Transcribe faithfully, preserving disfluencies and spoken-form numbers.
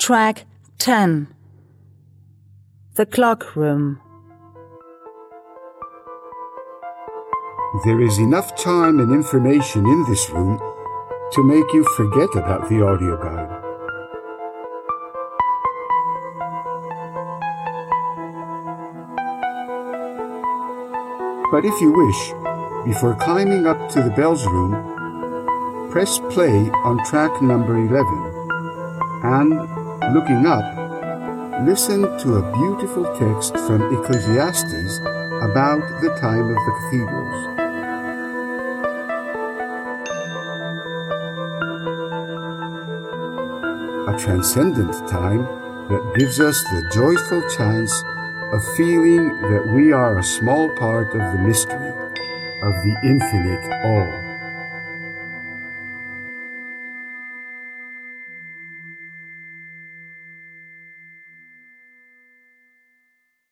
Track ten. The Clock Room. There is enough time and information in this room to make you forget about the audio guide. But if you wish, before climbing up to the bells room, press play on track number eleven and, looking up, listen to a beautiful text from Ecclesiastes about the time of the cathedrals. A transcendent time that gives us the joyful chance of feeling that we are a small part of the mystery of the infinite all.